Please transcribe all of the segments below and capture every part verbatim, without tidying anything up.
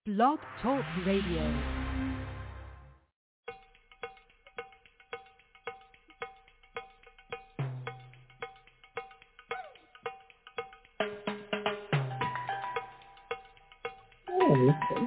Blog Talk Radio. Oh, okay.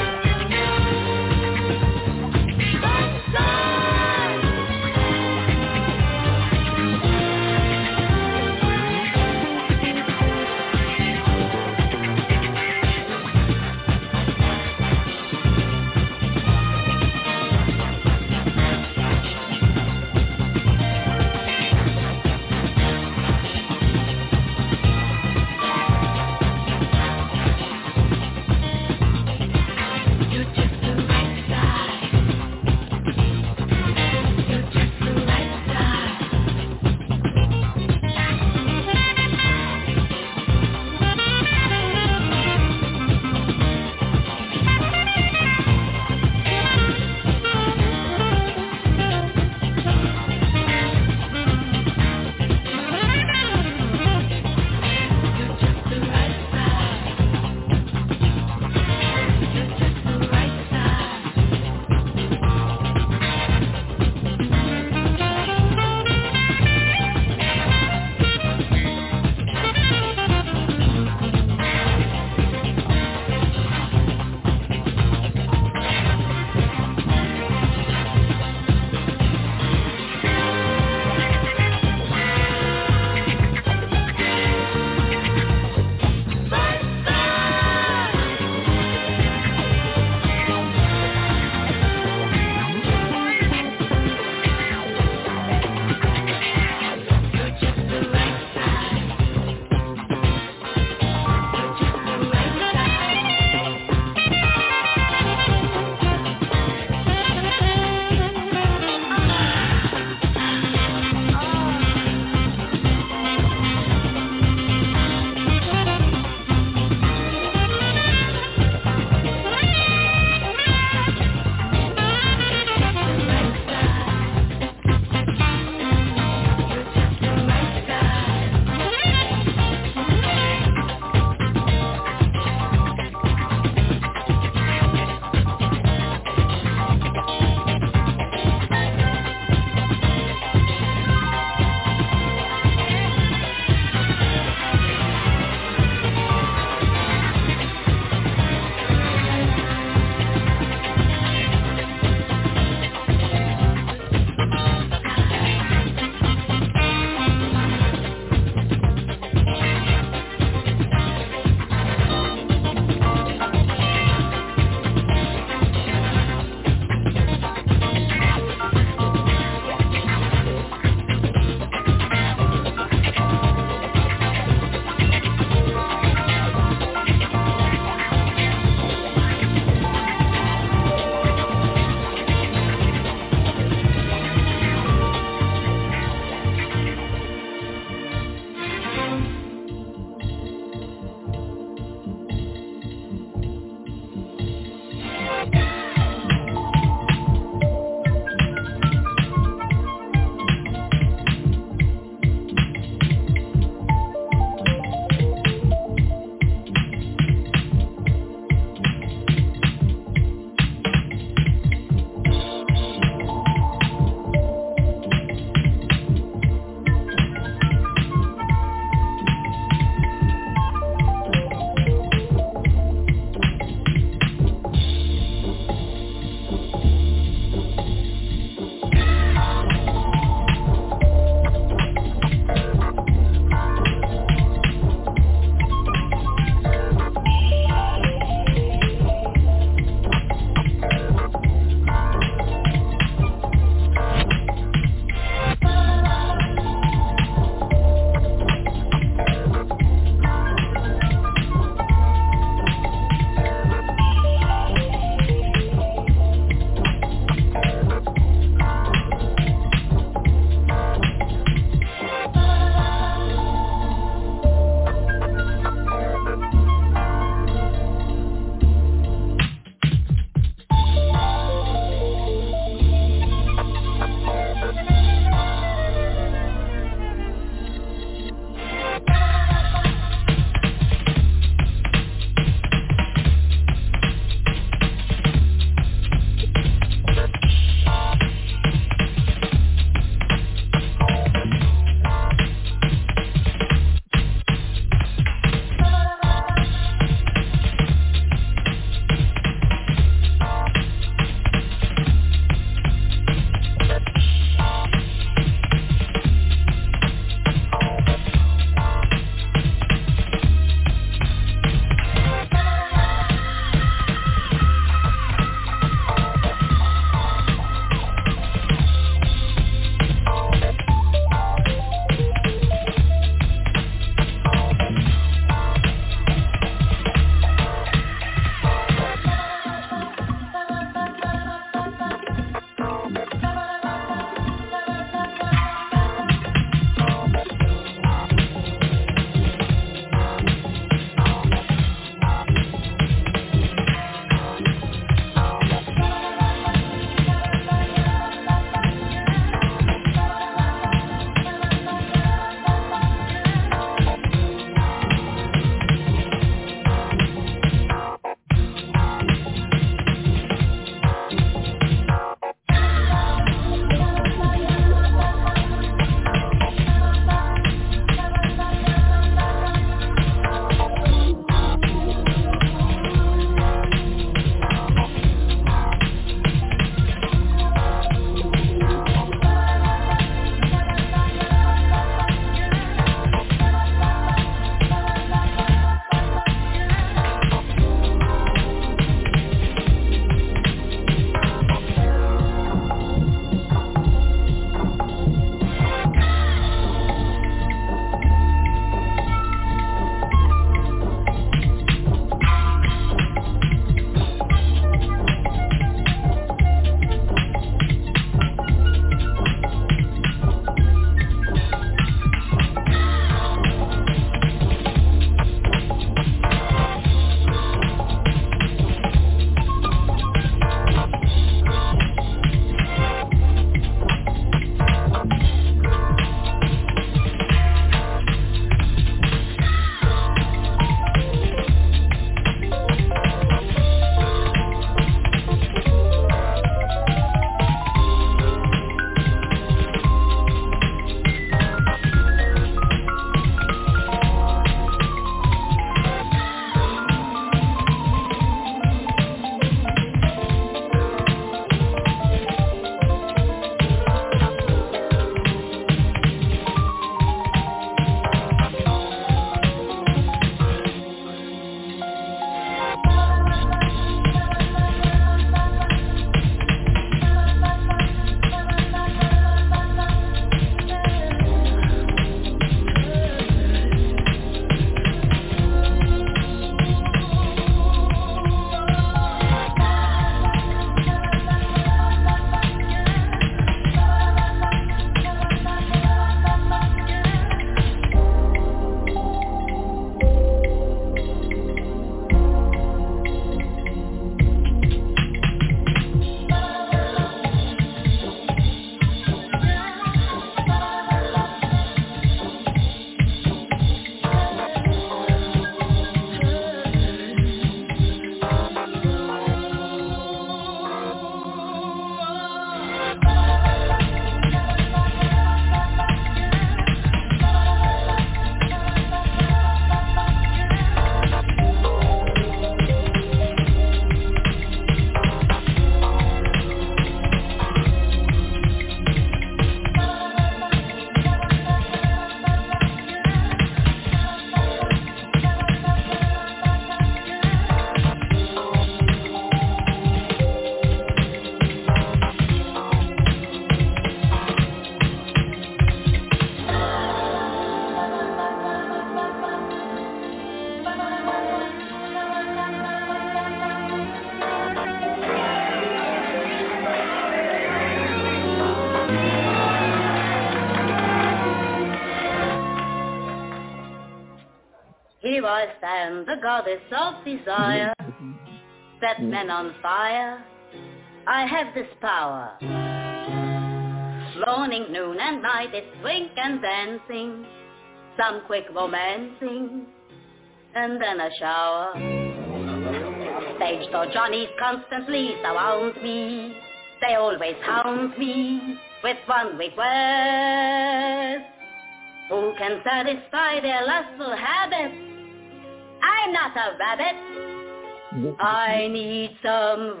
here I stand, the goddess of desire. Set men on fire, I have this power. Morning, noon, and night, it's drink and dancing, some quick romancing, and then a shower. Stage door Johnnies constantly surround me. They always hound me with one request. Who can satisfy their lustful habits? I'm not a rabbit. I need some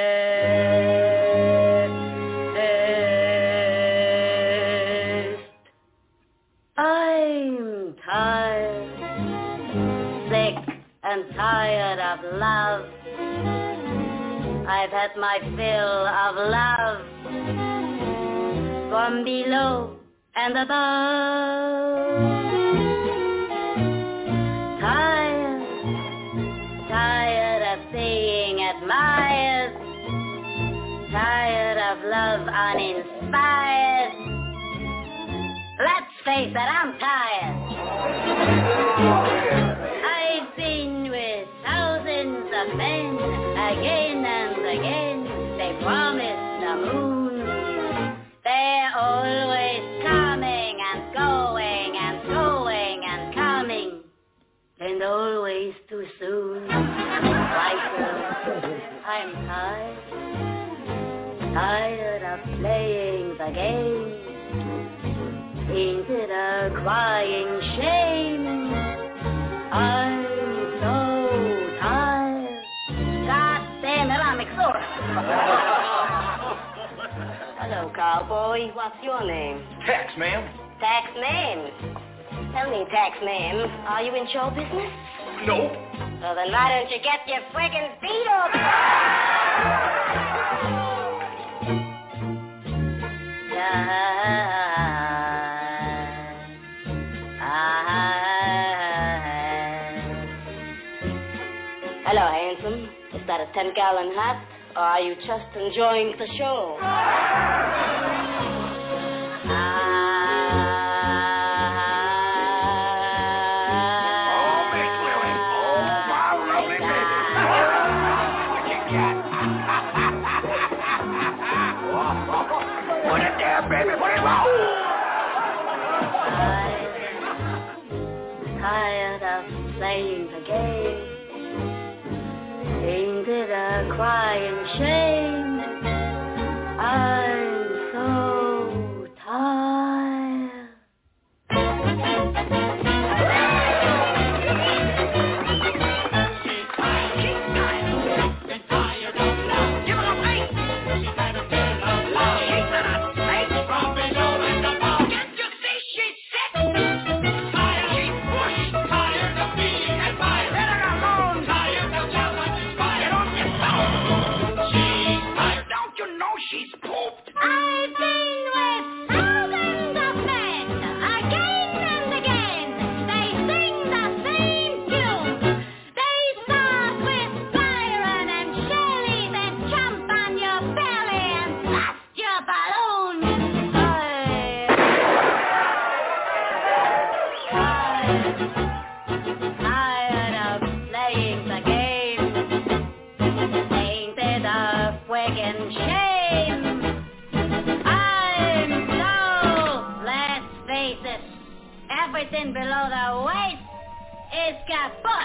rest. I'm tired, sick and tired of love. I've had my fill of love from below and above. Tired, tired of being admired, tired of love uninspired. Let's face it, I'm tired. I've been with thousands of men again and again. They promise the moon. They're always coming and going and going and coming, and always too soon. Right, I'm tired, tired of playing the game. Ain't it a crying shame? I'm so tired. God damn it, I'm exhausted. Hello, cowboy. What's your name? Tex, ma'am. Tex names. Tell me, Tex names, are you in show business? Nope. Well, then why don't you get your friggin' feet up? Yeah. Hello, handsome. Is that a ten-gallon hat, or are you just enjoying the show? Oh, Miss Lily. Oh, my lovely baby. What you got? Put it there, baby. Put it low. Tired, tired of playing the game. Ain't it a crying shame? I'm so tired. She's tired, she's tired of love. Give her a face. She's tired of being of love. She's tired of face from below and above. Can't you see she's sick? Tired, she's pushed. Tired of being admired. Let her alone. Tired of love. She's tired, don't you know she's pooped? I've been with thousands of men, again and again. They sing the same tune. They start with Byron and Shelley, then jump on your belly and blast your balloon. Tired, tired of playing the game. Ain't it a friggin' shame? I'm so, let's face it, everything below the waist is kaput.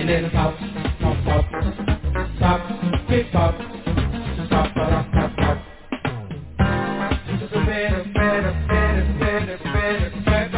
and then pop, pop, pop, pop, hip hop, pop, pop, pop, pop. Better, better, better, better, better, better,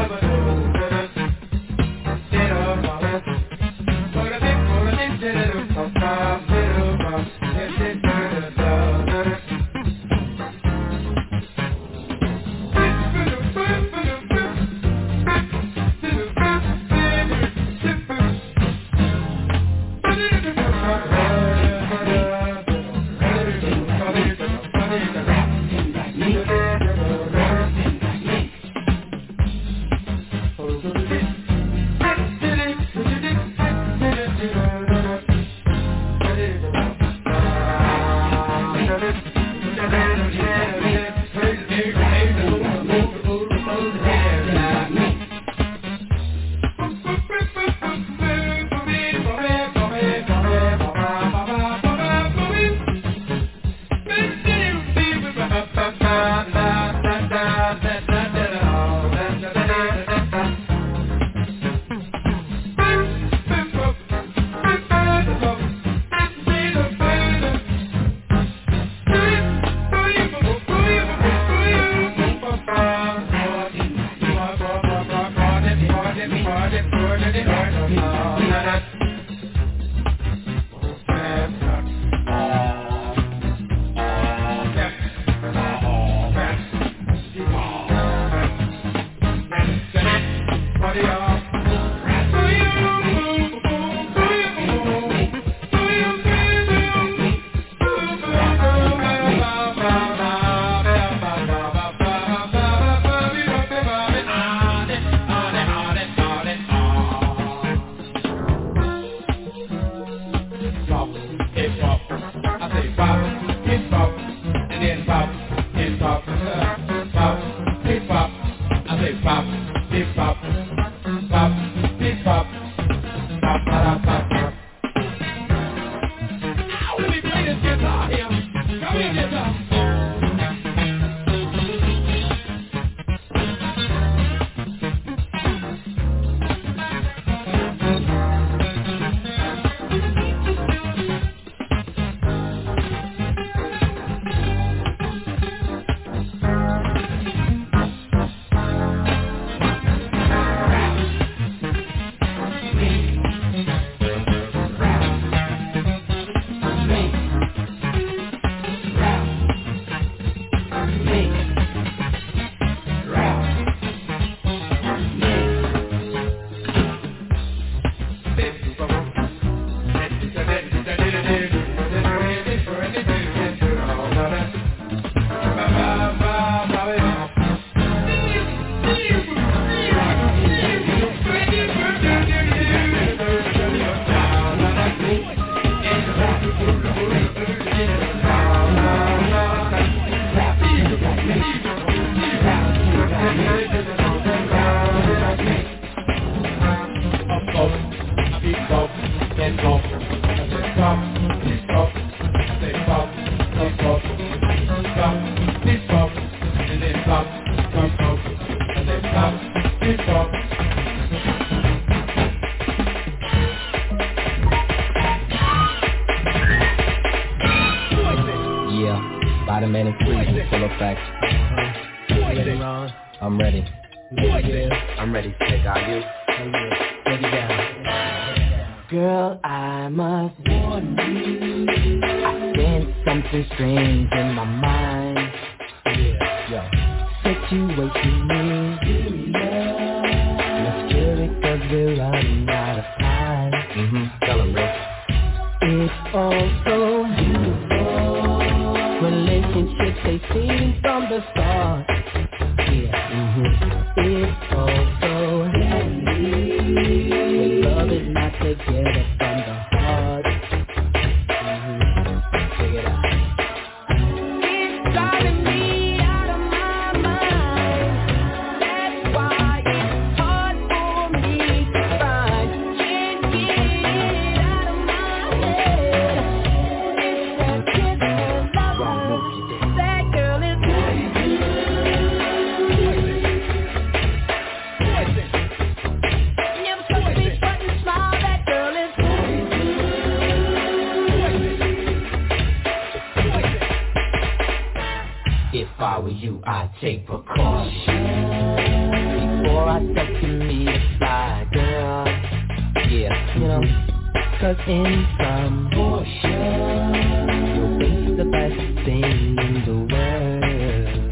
you I take precaution before I step to meet a fly girl. Yeah, you know, cause in some portion you'll be the best thing in the world.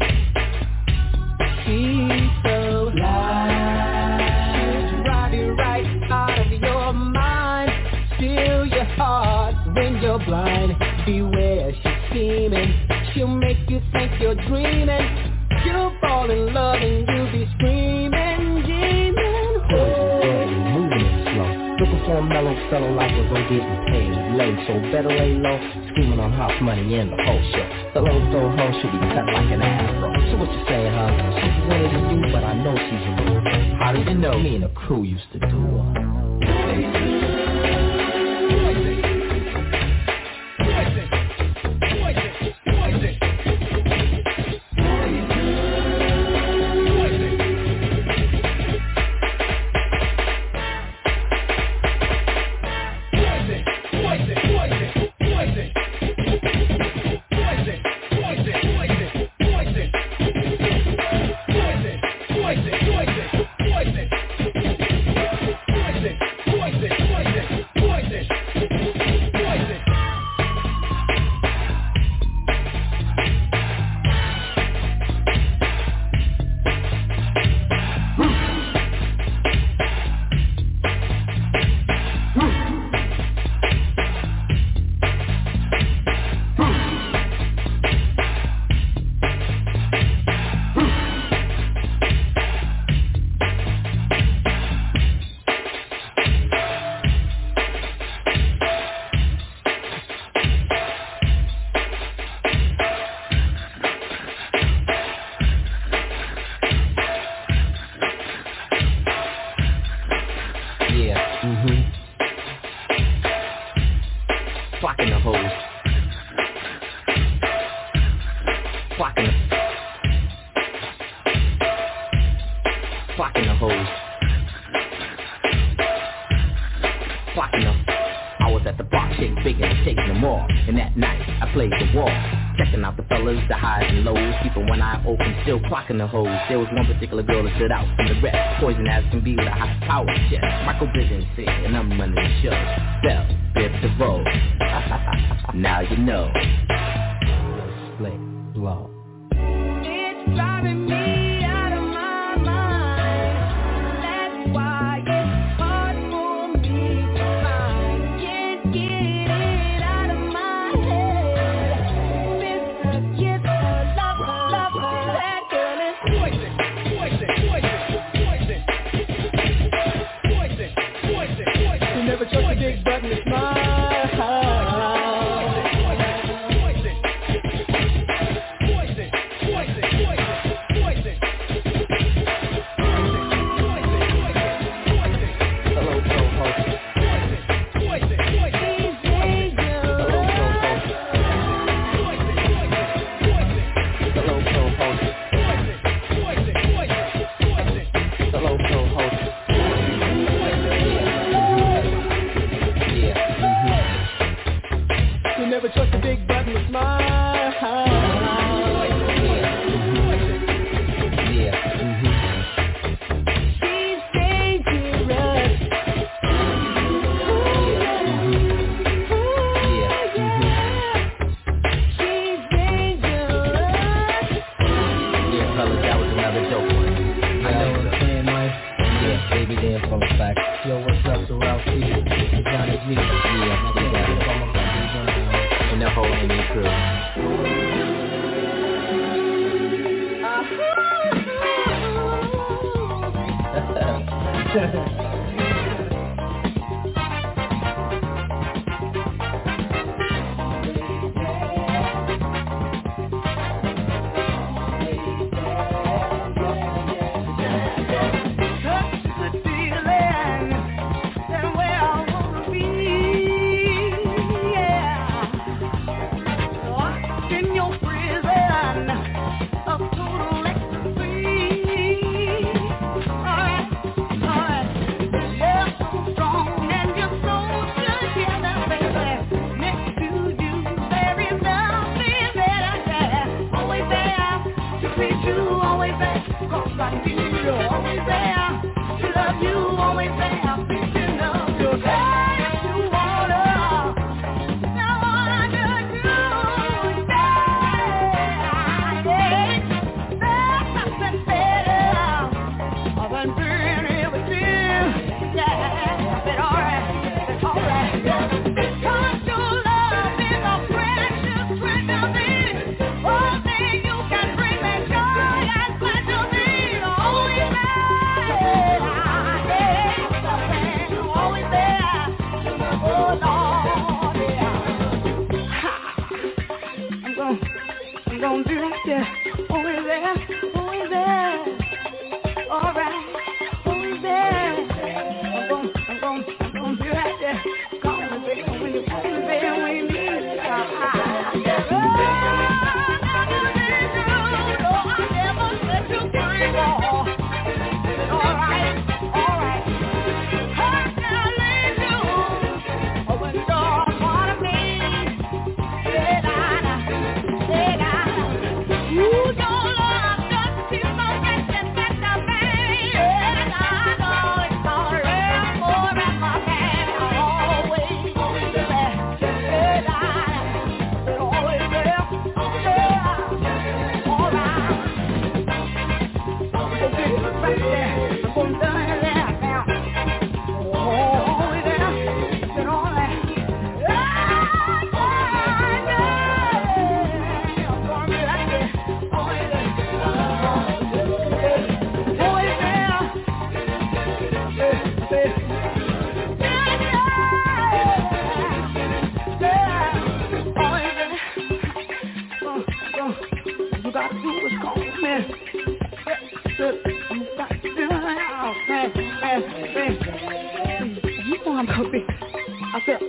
She's so light, she'll drive you right out of your mind, steal your heart when you're blind. Beware, she's scheming, she'll make you think you're dreaming. You'll fall in love and you'll be screaming, dreaming. Oh, moving it slow, looking for a mellow fellow like we're gonna get paid late. So better lay low, screaming on house money and the whole show. The little soul hoe should be cut like an afro. So what you saying, huh? She's wanted to you, but I know she's a real. How did you know? Me and the crew used to do her. The hose. There was one particular girl that stood out from the rest. Poison as can be with a high power chest. Michael Bivens said, and I'm running the show. Bell, Biff DeVoe. Now you know. Split, blow. It's driving me out of my mind. That's why it's hard for me to find. Can't get it out of my head. Mister Gift, lover, lover. Never trust a big button, it's my house. Poison, poison, poison, poison, hello, co-host. Poison, poison, poison. Hello, co-host. Poison, poison, poison. Hello, co-host. Poison, poison, poison, poison. Hello, co-host. Never trust a big button, it's my house. Yeah, mm-hmm. She's dangerous. Yeah, mm-hmm. She's dangerous. Yeah, fellas, that was another dope one. I know what I'm saying, Mike. Yeah, baby, damn, from the fact. Yo, what's up, to Ralph T? Johnny G. Yeah, my big guy. And the whole N E crew. Alright, alright.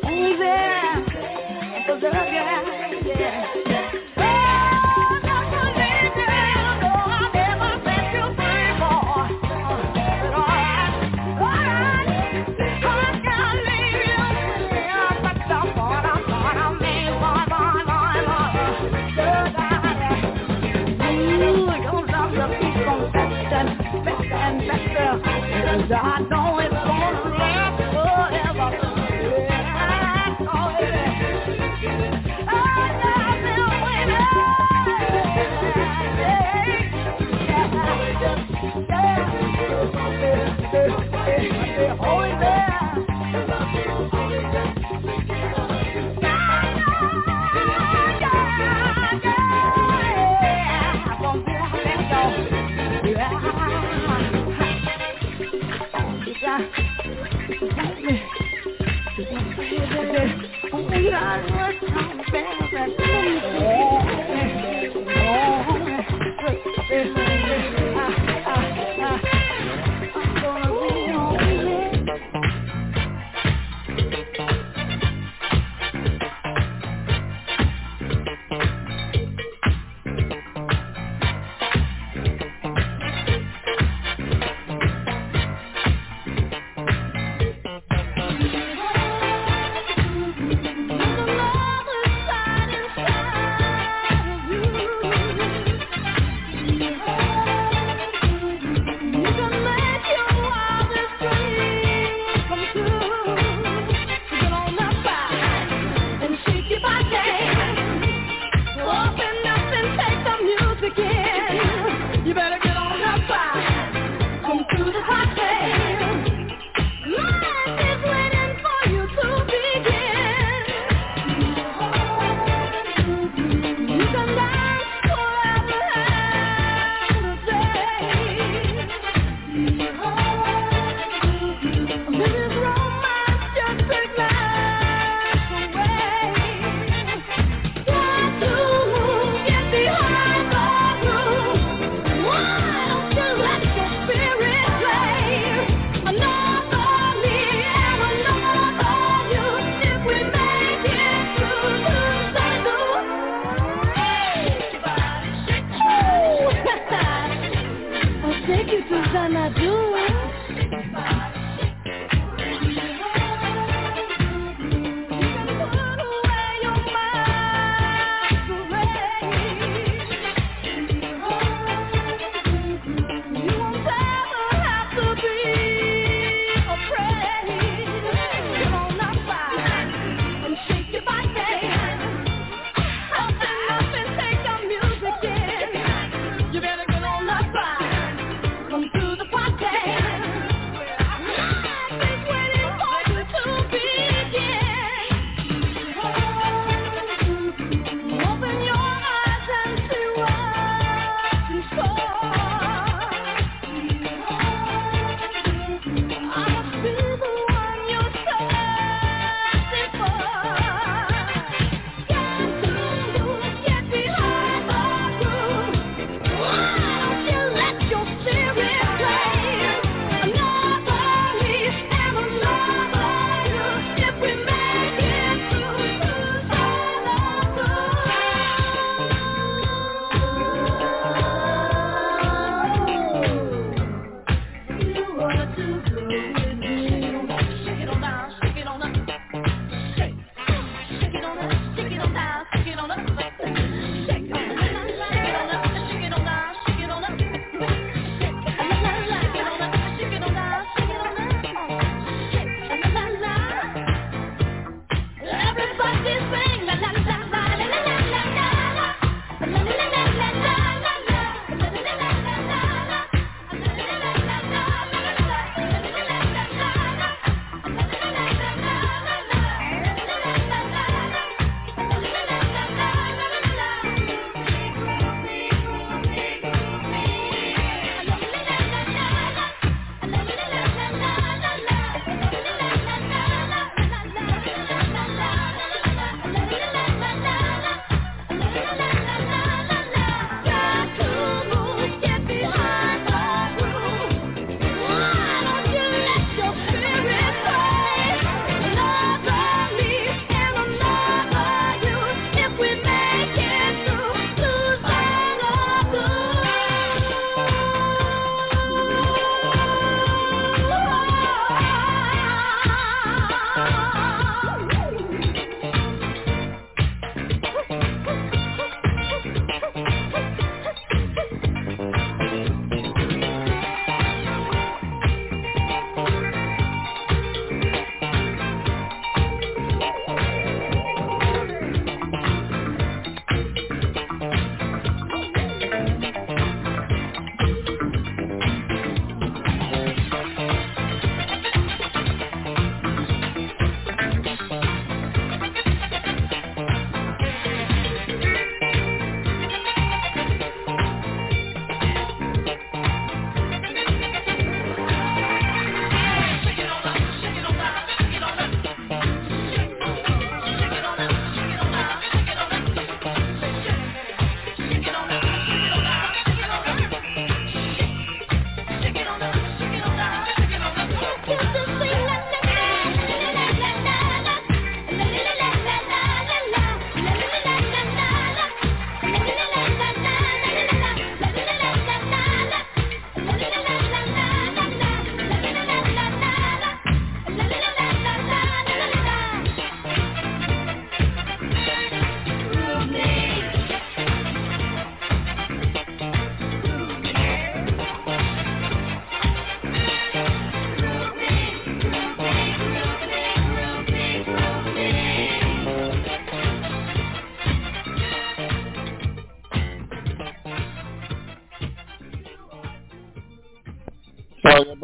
I know it's gonna last forever. Yeah, oh, yeah. Oh, I've been waiting. Yeah, yeah, yeah. Oh, yeah.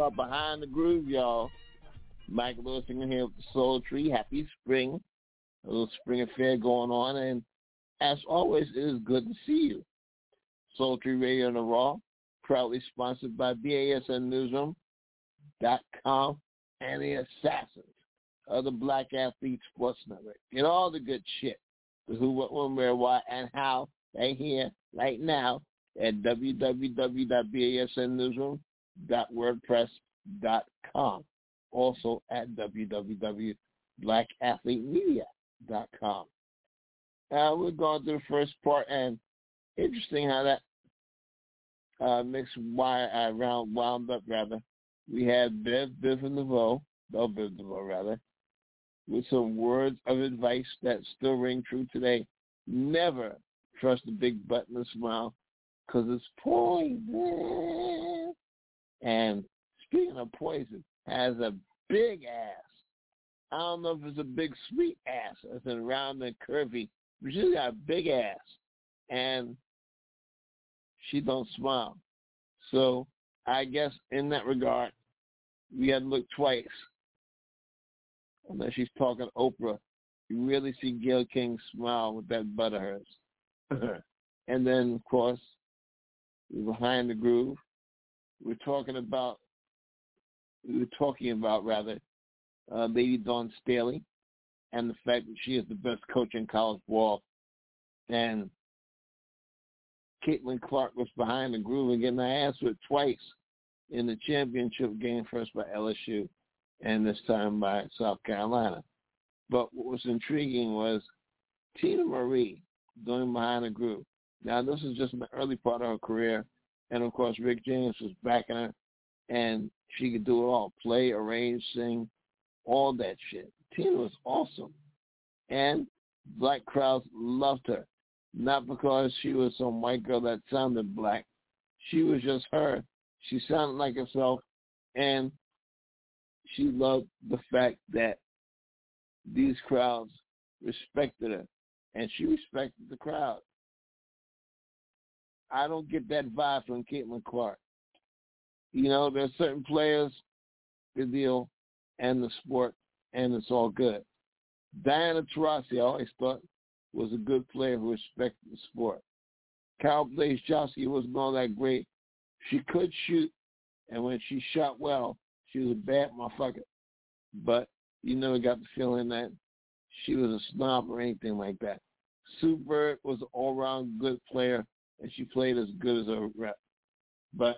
about Behind the Groove, y'all. Mike Lewis here with the Soul Tree. Happy spring. A little spring affair going on. And as always, it is good to see you. Soul Tree Radio on the Raw, proudly sponsored by B A S N Newsroom dot com and the Assassins of the Black Athlete Sports Network. Get all the good shit. The who, what, when, where, why, and how right here, right now at w w w dot b a s n newsroom dot wordpress dot com. Also at w w w dot black athlete media dot com. Uh, we're going to the first part, and interesting how that uh, mixed wire uh, round wound up. Rather, we had Bev Biv DeVoe, Bell Biv DeVoe rather, with some words of advice that still ring true today. Never trust a big butt and a smile, because it's poison. And speaking of poison, has a big ass. I don't know if it's a big sweet ass, as in round and curvy, but she's got a big ass, and she don't smile. So I guess in that regard, we had to look twice. Unless she's talking Oprah, you really see Gayle King smile with that butt of hers. And then, of course, Behind the Groove, we're talking about, we were talking about, rather, uh, Lady Dawn Staley and the fact that she is the best coach in college ball. And Caitlin Clark was Behind the Groove and getting her ass whipped twice in the championship game, first by L S U and this time by South Carolina. But what was intriguing was Tina Marie doing Behind the Groove. Now, this is just in the early part of her career, and, of course, Rick James was backing her, and she could do it all, play, arrange, sing, all that shit. Tina was awesome, and black crowds loved her, not because she was some white girl that sounded black. She was just her. She sounded like herself, and she loved the fact that these crowds respected her, and she respected the crowd. I don't get that vibe from Caitlin Clark. You know, there's certain players, the deal, and the sport, and it's all good. Diana Taurasi, I always thought, was a good player who respected the sport. Carol Blazejowski wasn't all that great. She could shoot, and when she shot well, she was a bad motherfucker. But you never got the feeling that she was a snob or anything like that. Sue Bird was an all-around good player, and she played as good as a rep. But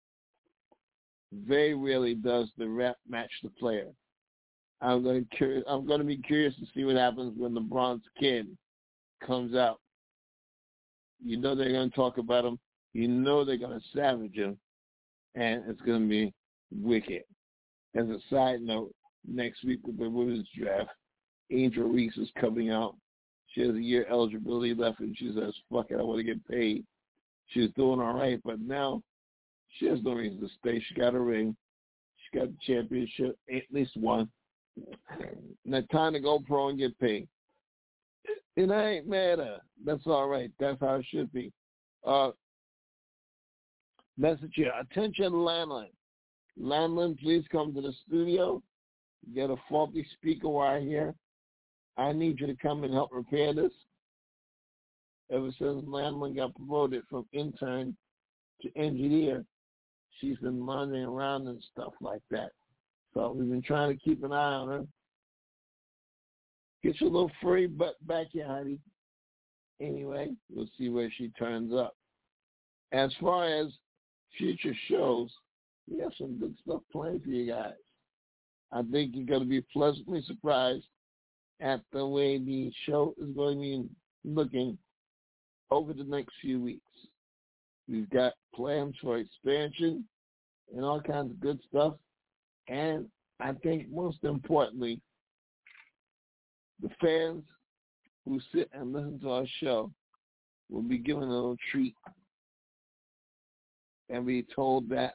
very rarely does the rep match the player. I'm going to curious, I'm going to be curious to see what happens when the Bronze Kid comes out. You know they're going to talk about him. You know they're going to savage him, and it's going to be wicked. As a side note, next week with the women's draft, Angel Reese is coming out. She has a year eligibility left, and she says, fuck it, I want to get paid. She was doing all right, but now she has no reason to stay. She got a ring. She got the championship, at least one. Now time to go pro and get paid. And I ain't mad at her. That's all right. That's how it should be. Uh, message here. Attention, landline. Landline, please come to the studio. Get a faulty speaker wire here. I need you to come and help repair this. Ever since Landman got promoted from intern to engineer, she's been wandering around and stuff like that. So we've been trying to keep an eye on her. Get your little furry butt back here, honey. Anyway, we'll see where she turns up. As far as future shows, we have some good stuff planned for you guys. I think you're going to be pleasantly surprised at the way the show is going to be looking over the next few weeks. We've got plans for expansion and all kinds of good stuff. And I think most importantly, the fans who sit and listen to our show will be given a little treat and be told that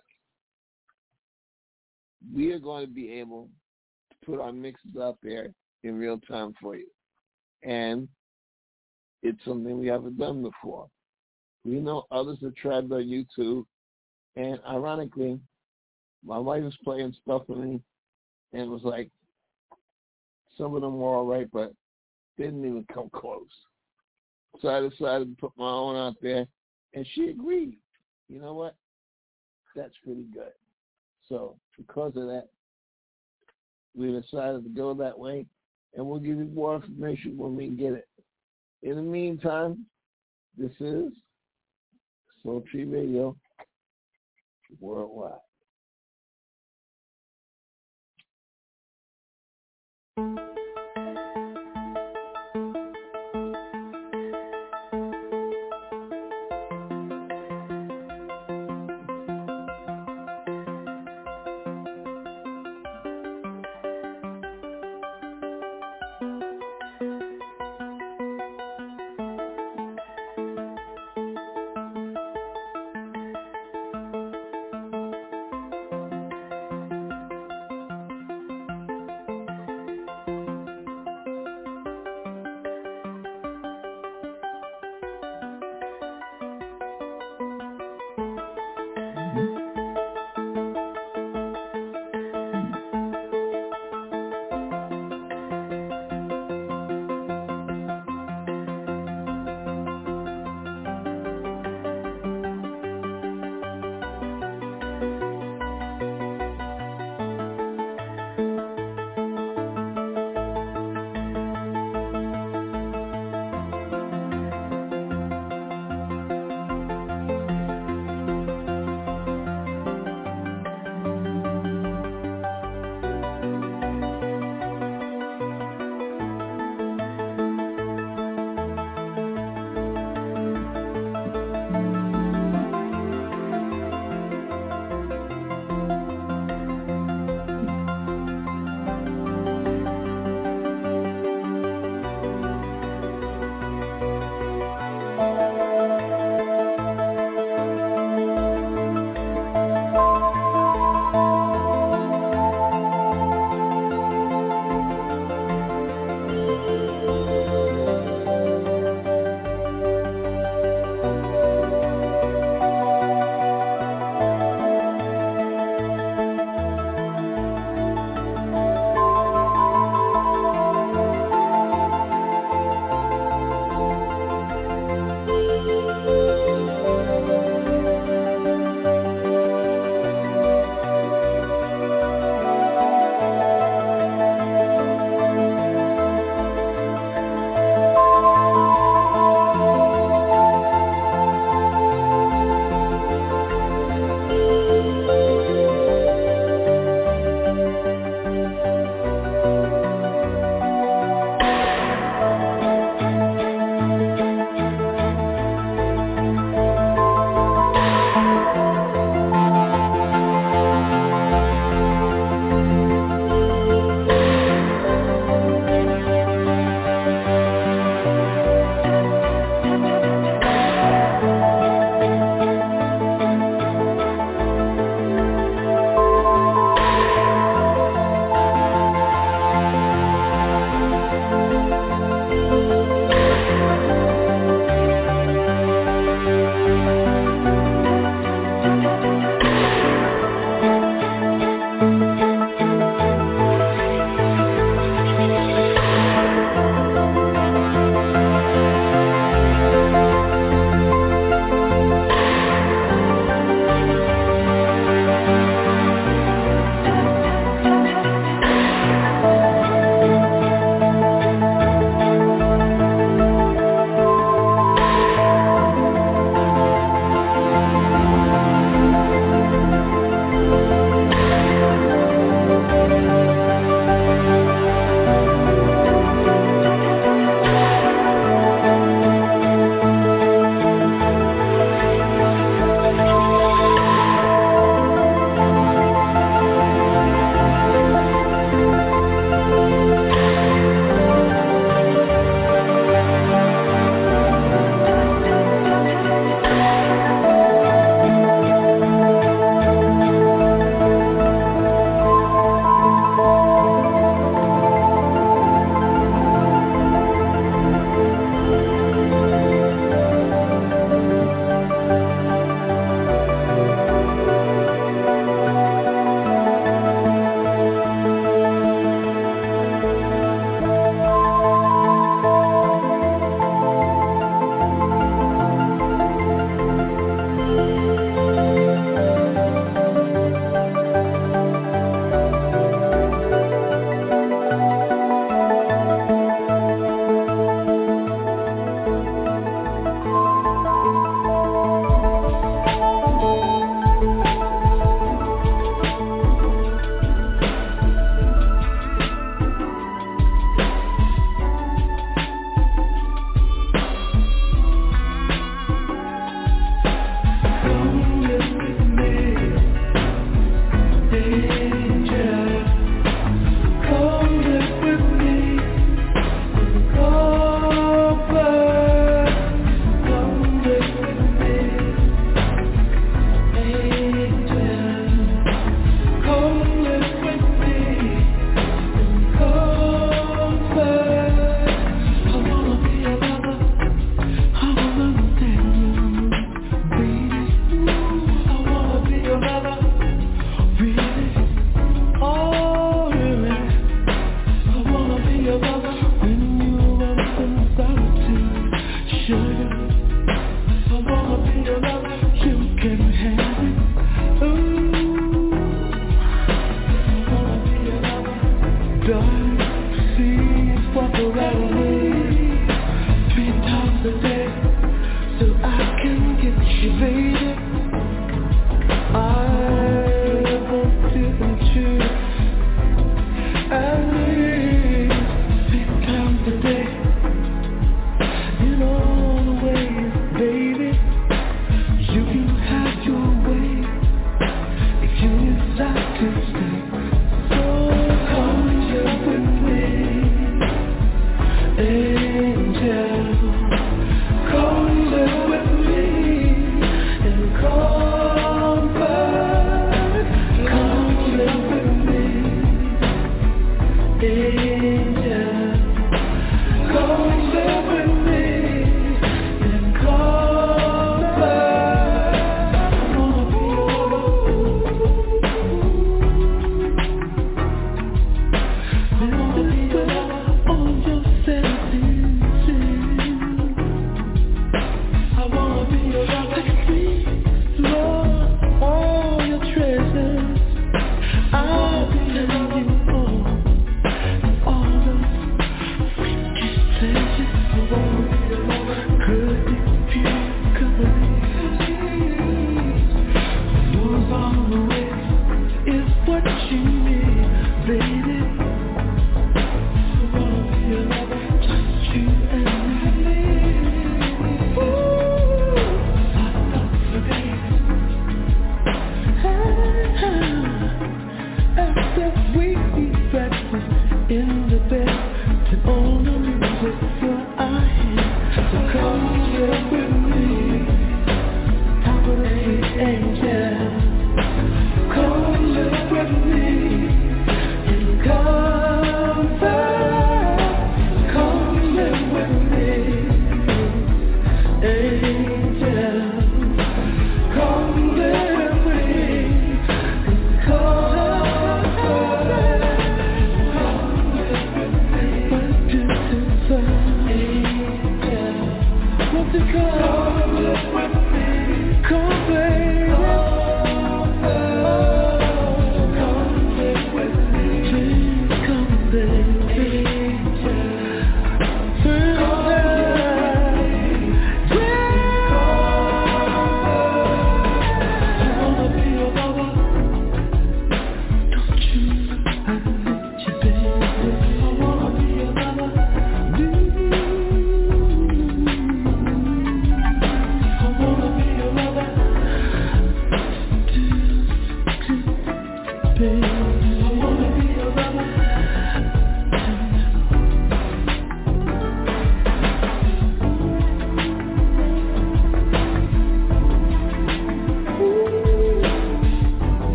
we are going to be able to put our mixes out there in real time for you. And it's something we haven't done before. We know others have tried on YouTube, and ironically, my wife was playing stuff with me, and it was like some of them were all right, but didn't even come close. So I decided to put my own out there, and she agreed. You know what? That's pretty good. So because of that, we decided to go that way, and we'll give you more information when we get it. In the meantime, this is Soul Tree Radio Worldwide.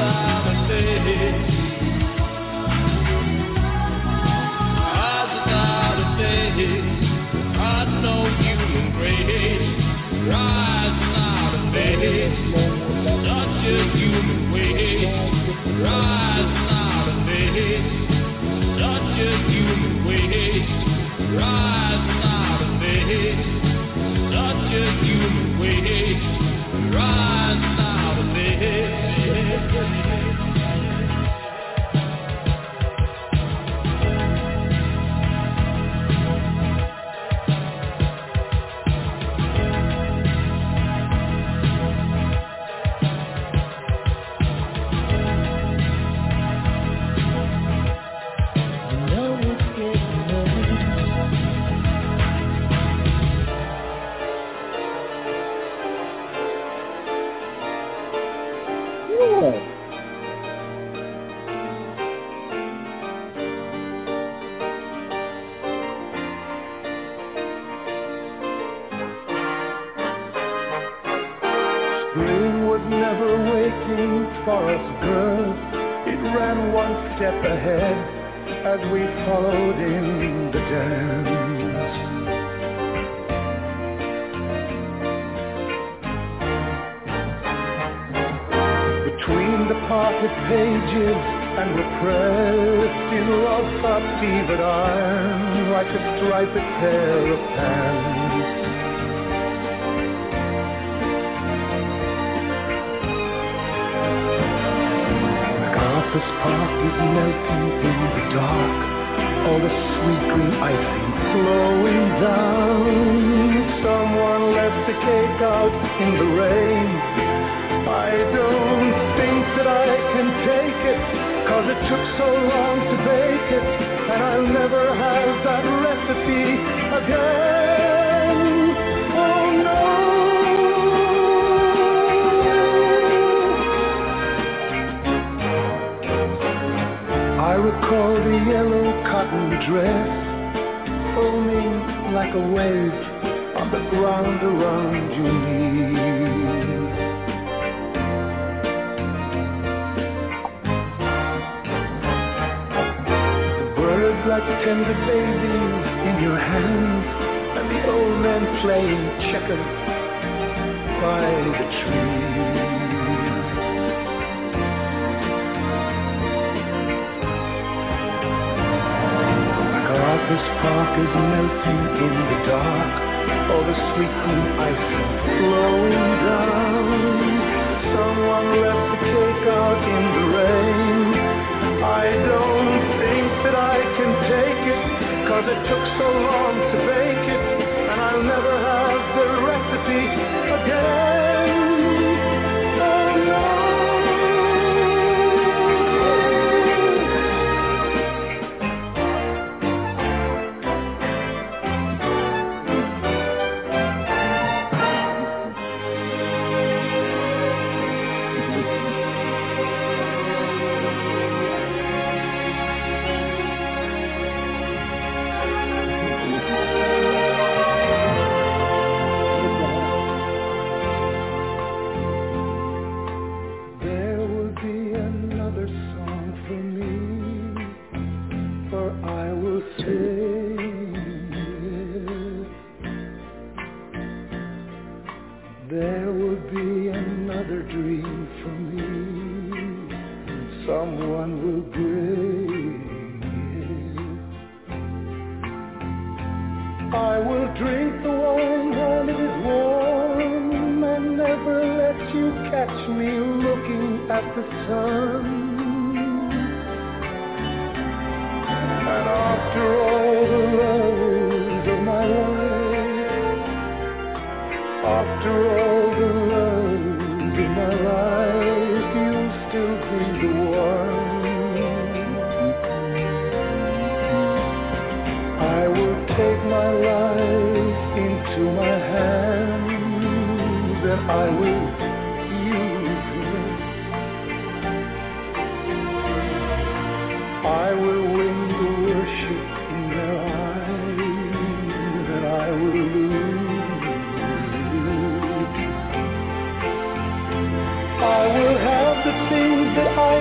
I will have the things that I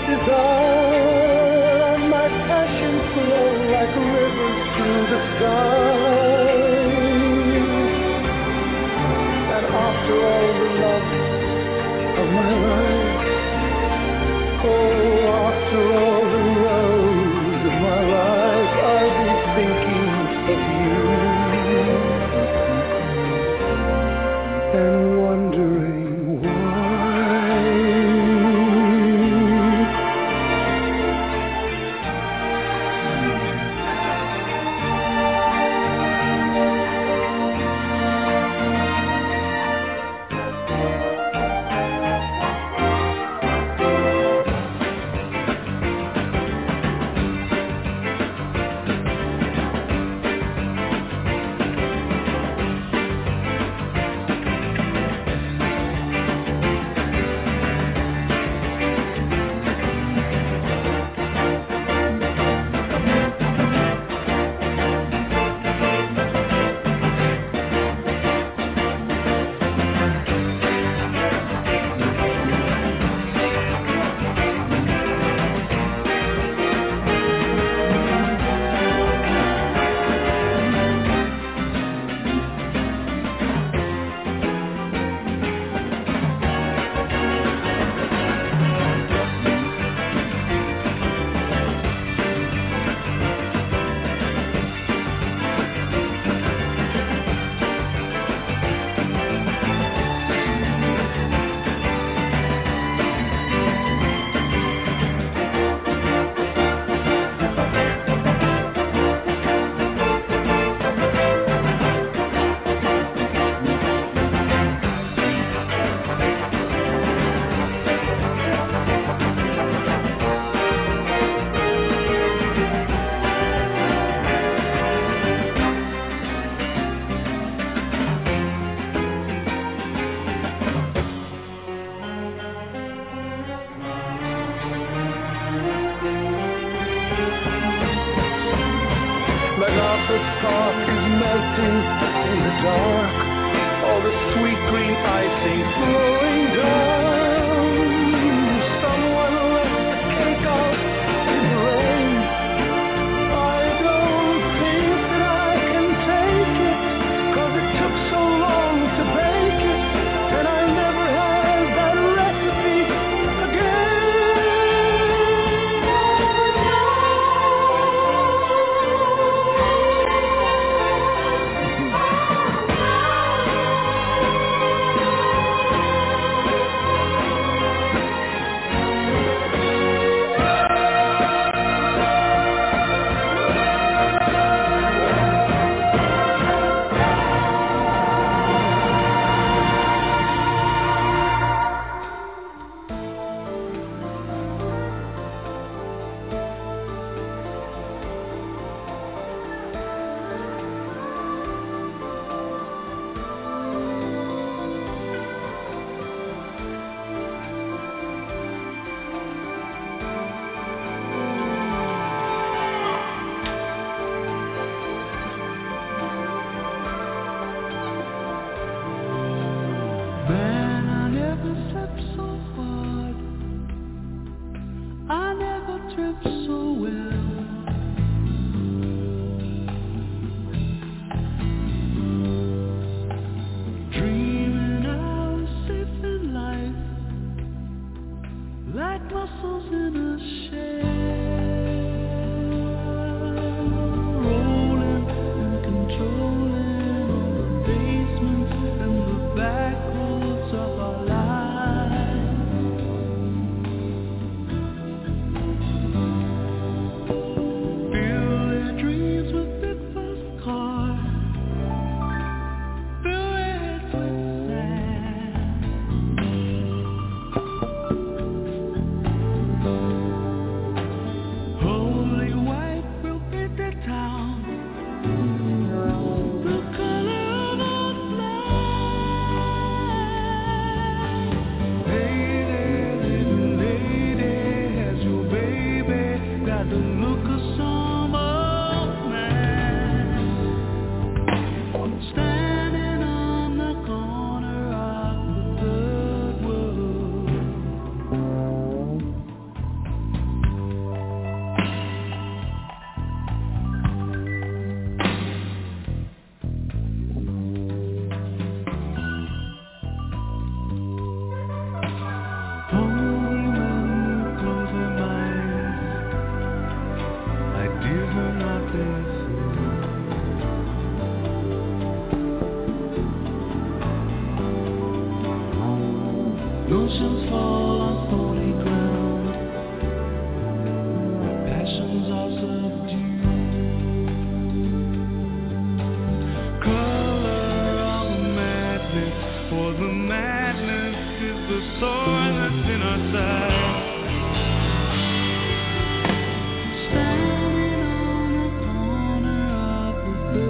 desire, and my passion flow like rivers through the sky. And after all the love of my life, oh, after all the love of my life, I'll be thinking of you and wondering why. Back roads of our lives. Emotions fall on thorny ground. Passions are subdued. Color all the madness, for the madness is the sword that's in our side. Standing on the corner of the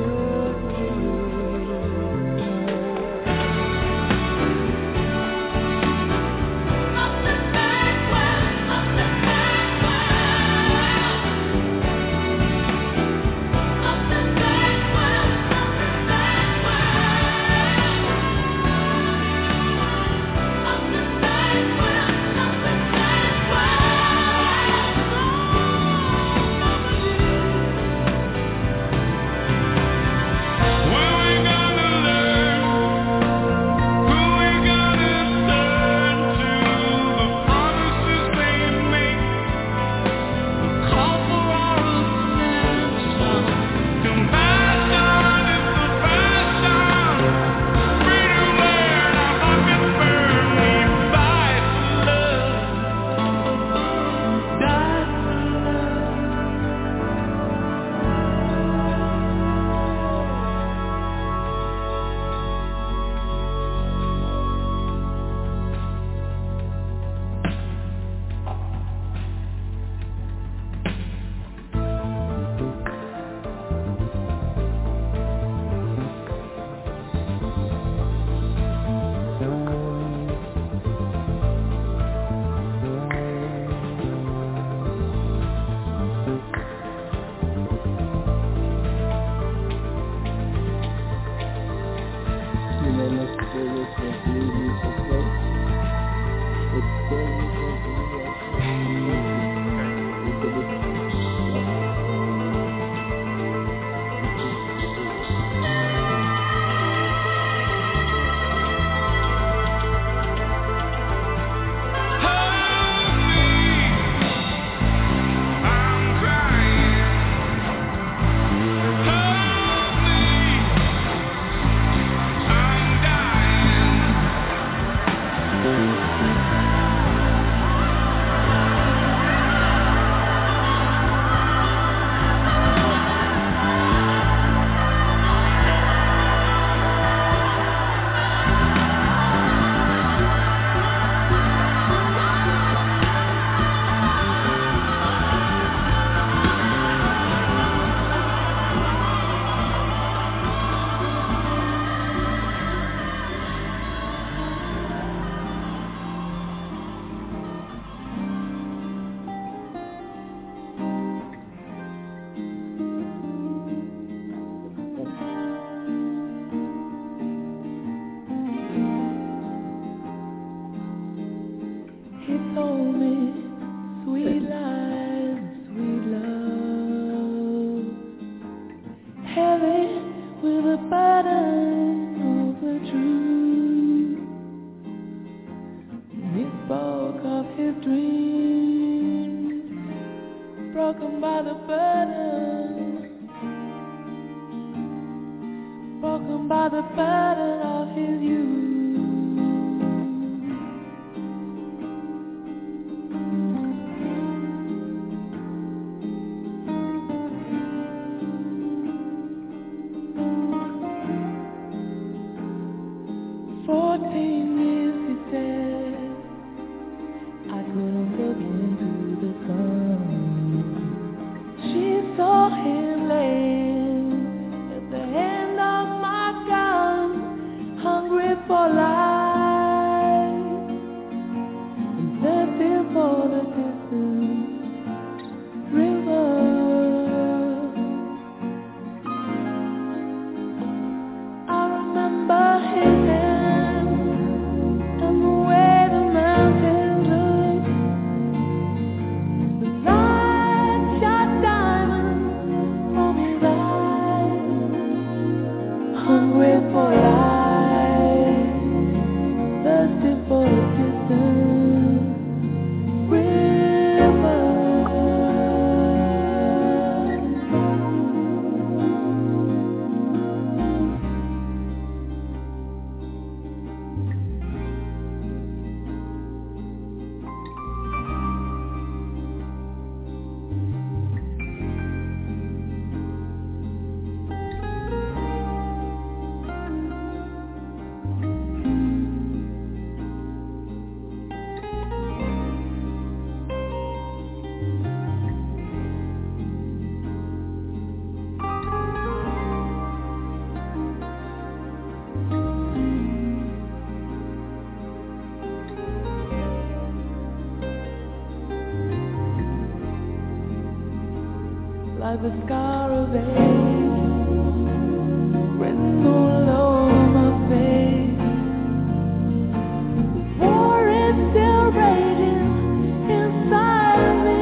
by the scar of age, written all over my face. The war is still raging inside of me.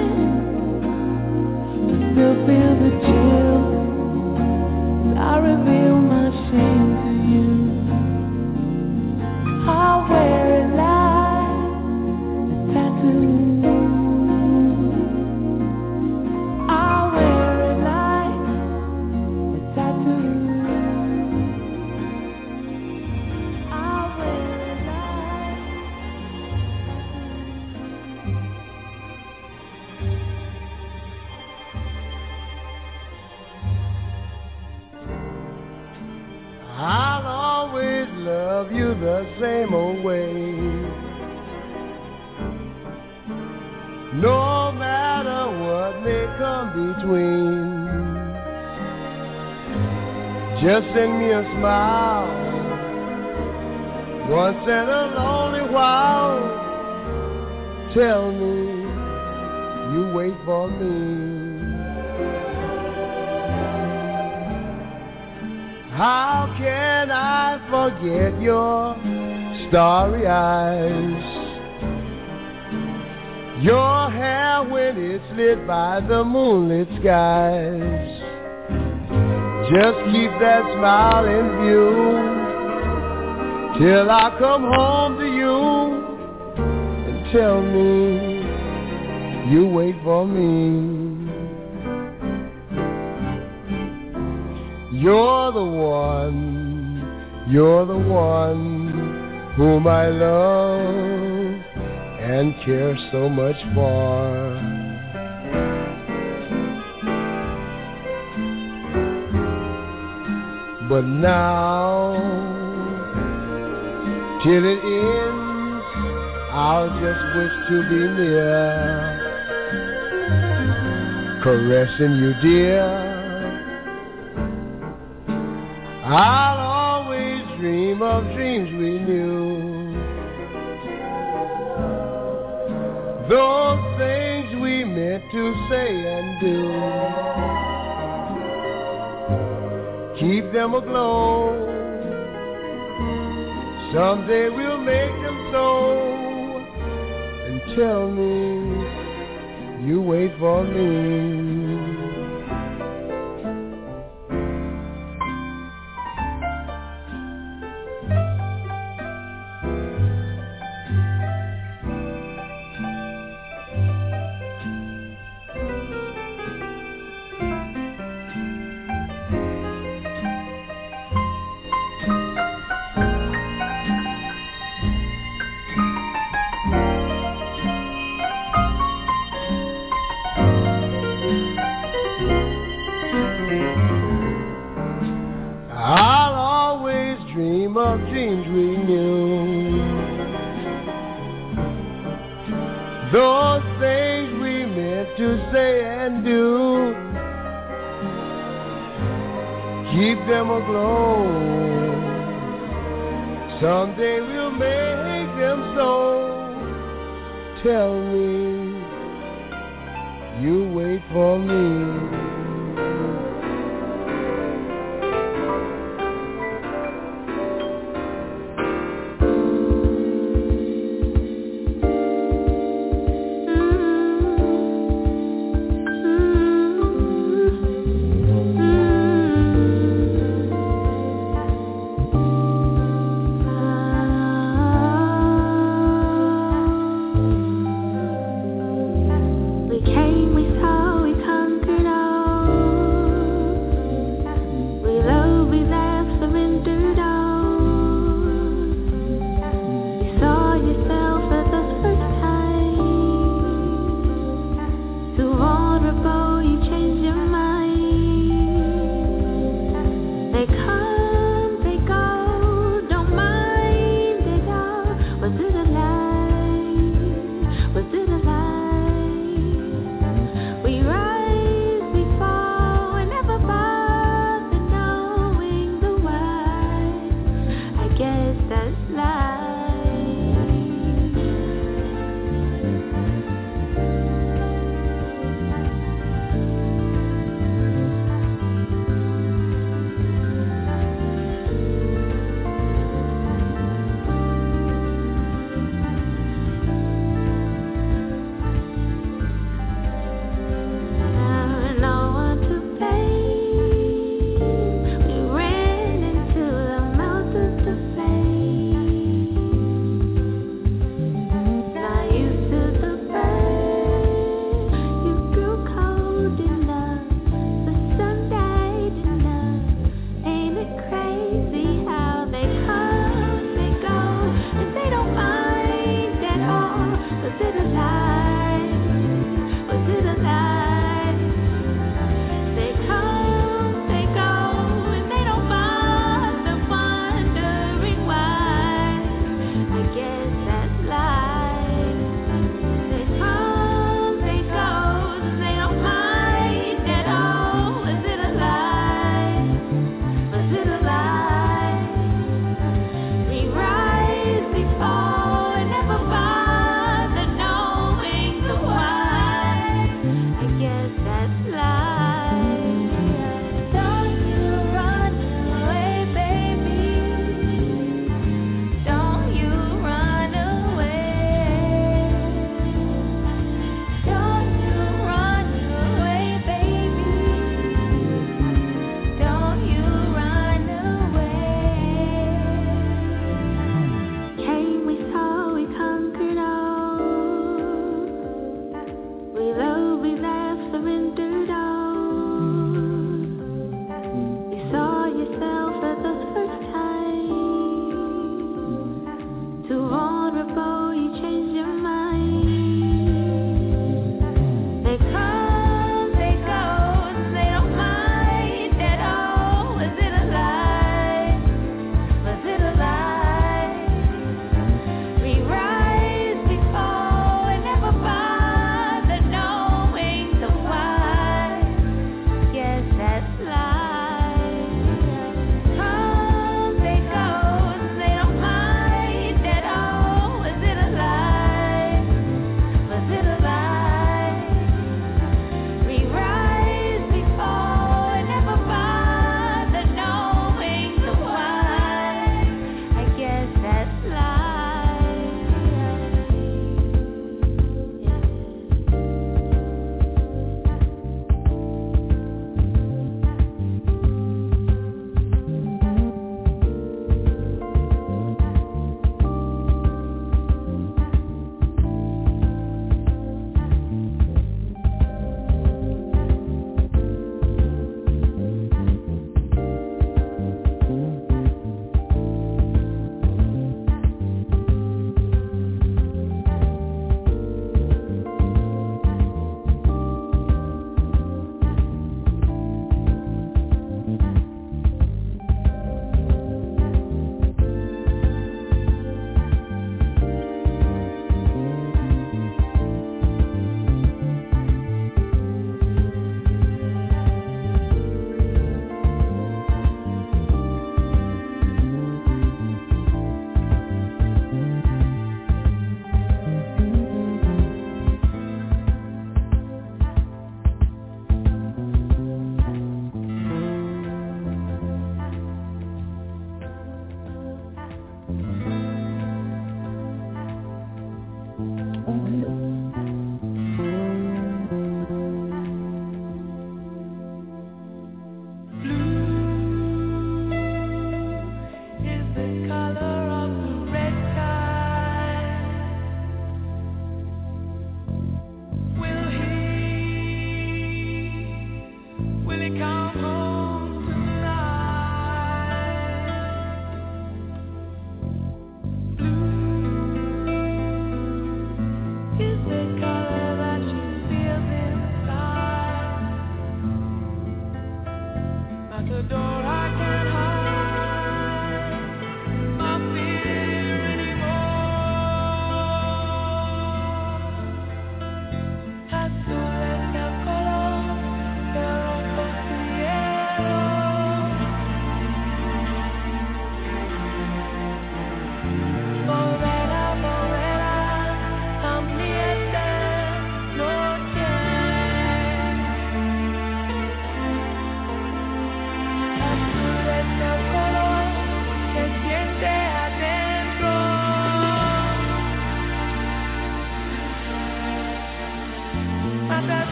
I still feel the chill as I reveal my shame to you. I'll wear it like a tattoo. I'll wear it like a tattoo. I'll wear it like I'll always love you the same old way. No matter what may come between, just send me a smile once in a lonely while. Tell me you wait for me. How can I forget your starry eyes? Your hair when it's lit by the moonlit skies. Just keep that smile in view till I come home to you and tell me you wait for me. You're the one, you're the one whom I love and care so much for. But now, till it ends, I'll just wish to be near, caressing you, dear. I'll always dream of dreams we knew, those things we meant to say and do. Keep them aglow, someday we'll make them so. And tell me you wait for me. Dreams we knew, those things we meant to say and do. Keep them aglow, someday we'll make them so. Tell me you wait for me. We came, we saw, we conquered all.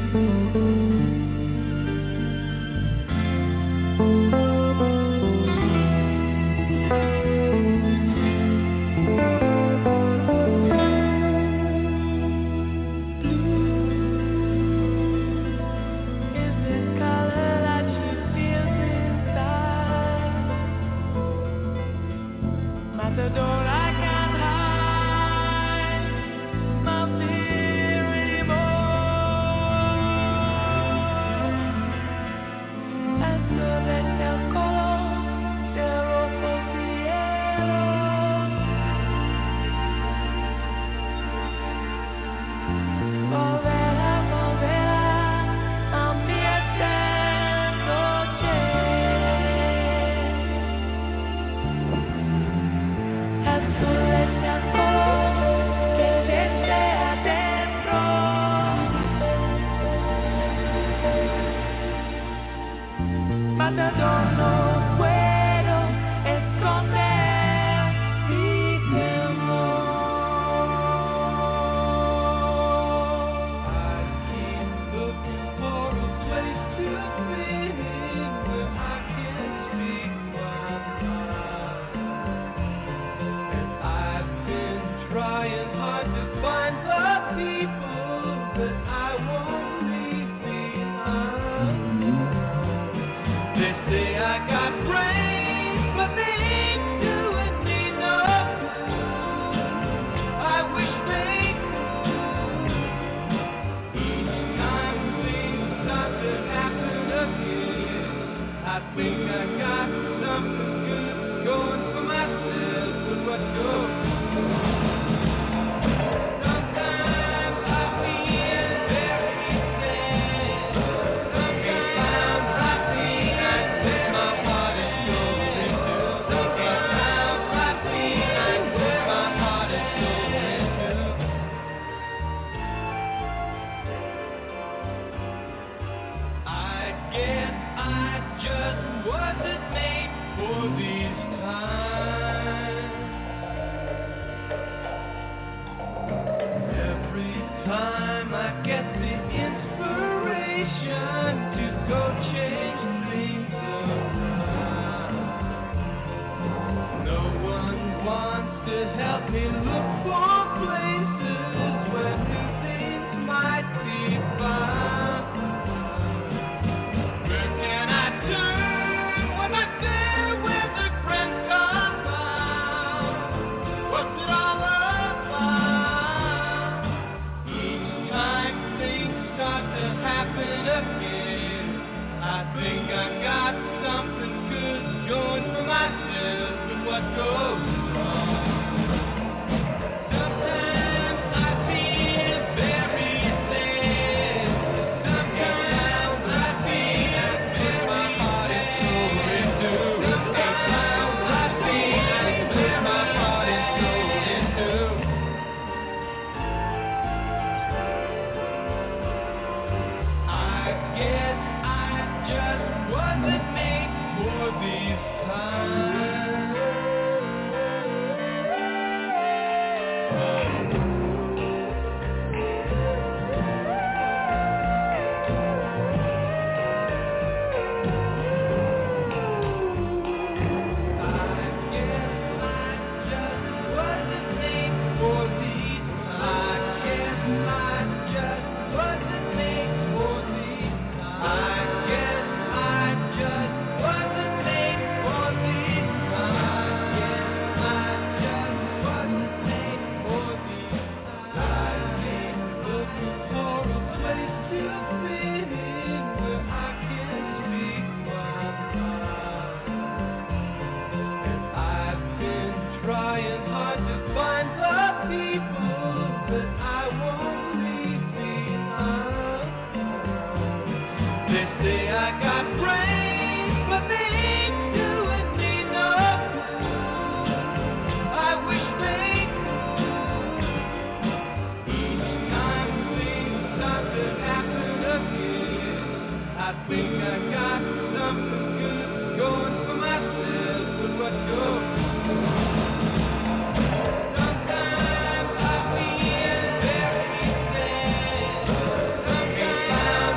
Sometimes I feel very sad. Sometimes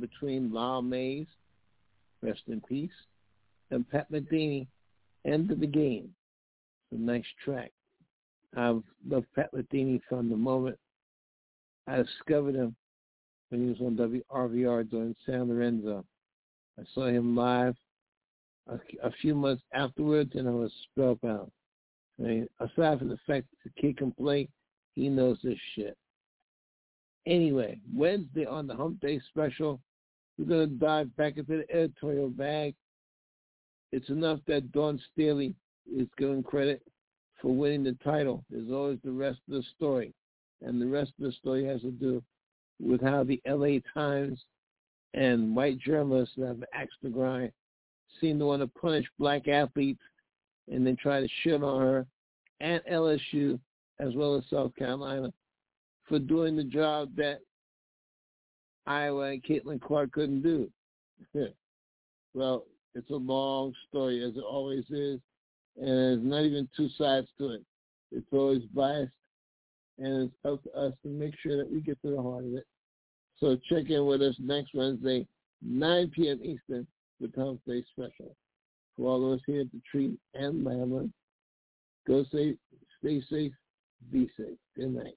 between Lyle Mays, rest in peace, and Pat Metheny, End of the Game. It's a nice track. I've loved Pat Metheny from the moment I discovered him when he was on W R V R doing San Lorenzo. I saw him live a, a few months afterwards, and I was spellbound. I mean, aside from the fact that the kid can play, he knows this shit. Anyway, Wednesday on the Hump Day special, we're going to dive back into the editorial bag. It's enough that Dawn Staley is given credit for winning the title. There's always the rest of the story. And the rest of the story has to do with how the L A Times and white journalists that have axe to grind seem to want to punish black athletes and then try to shit on her and L S U as well as South Carolina for doing the job that Iowa and Caitlin Clark couldn't do. Well, it's a long story, as it always is, and there's not even two sides to it. It's always biased, and it's up to us to make sure that we get to the heart of it. So check in with us next Wednesday, nine p.m. Eastern, with Hump Day Special. For all of us here at the Tree and Lamlin, go safe, stay safe, be safe. Good night.